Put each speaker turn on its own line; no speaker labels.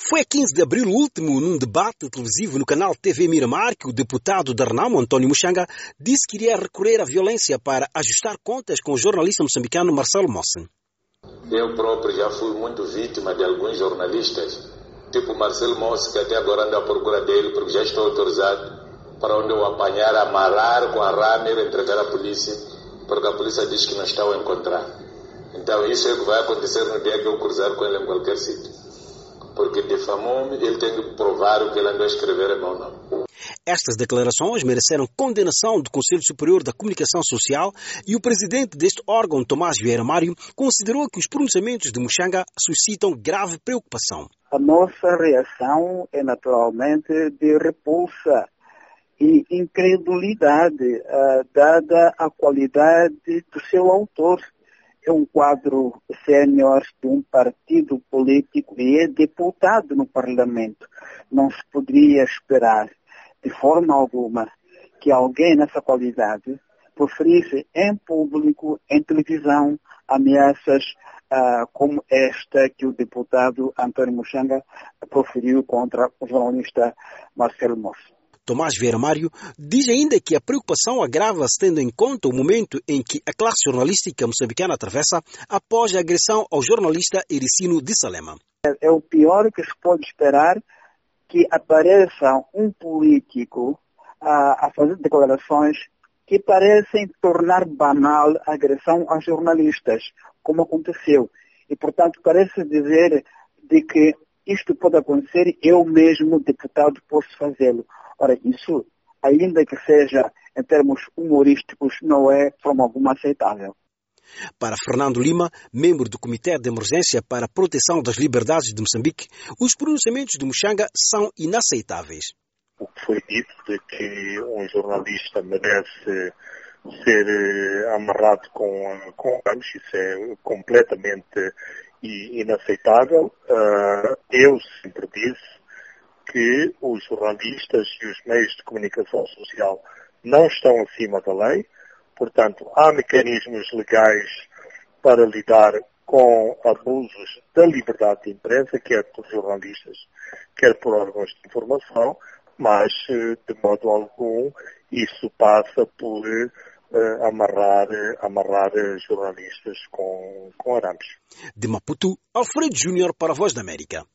Foi a 15 de abril último, num debate televisivo no canal TV Miramar, que o deputado da Renamo, António Muxanga, disse que iria recorrer à violência para ajustar contas com o jornalista moçambicano Marcelo Mossen.
Eu próprio já fui muito vítima de alguns jornalistas, tipo Marcelo Mossen, que até agora ando à procura dele, porque já estou autorizado para onde eu apanhar, amarrar com a rama e entregar à polícia, porque a polícia diz que não está a encontrar. Então isso é o que vai acontecer no dia que eu cruzar com ele em qualquer sítio. Porque difamou-me, ele tem que provar o que ele andou a escrever é bom não.
Estas declarações mereceram condenação do Conselho Superior da Comunicação Social e o presidente deste órgão, Tomás Vieira Mário, considerou que os pronunciamentos de Muxanga suscitam grave preocupação.
A nossa reação é naturalmente de repulsa e incredulidade, dada a qualidade do seu autor. É um quadro sénior de um partido político e é deputado no Parlamento. Não se poderia esperar, de forma alguma, que alguém nessa qualidade proferisse em público, em televisão, ameaças como esta que o deputado António Muxanga proferiu contra o jornalista Marcelo Mossen.
Tomás Vieira Mário diz ainda que a preocupação agrava-se tendo em conta o momento em que a classe jornalística moçambicana atravessa após a agressão ao jornalista Ericino de Salema.
É o pior que se pode esperar, que apareça um político a fazer declarações que parecem tornar banal a agressão aos jornalistas, como aconteceu. E, portanto, parece dizer de que isto pode acontecer e eu mesmo, deputado, posso fazê-lo. Ora, isso, ainda que seja em termos humorísticos, não é de forma alguma aceitável.
Para Fernando Lima, membro do Comitê de Emergência para a Proteção das Liberdades de Moçambique, os pronunciamentos de Muxanga são inaceitáveis.
O que foi dito de que um jornalista merece ser amarrado com ganchos, isso é completamente inaceitável. Eu sempre disse que os jornalistas e os meios de comunicação social não estão acima da lei, portanto, há mecanismos legais para lidar com abusos da liberdade de imprensa, quer por jornalistas, quer por órgãos de informação, mas, de modo algum, isso passa por amarrar jornalistas com arames.
De Maputo, Alfredo Júnior para a Voz da América.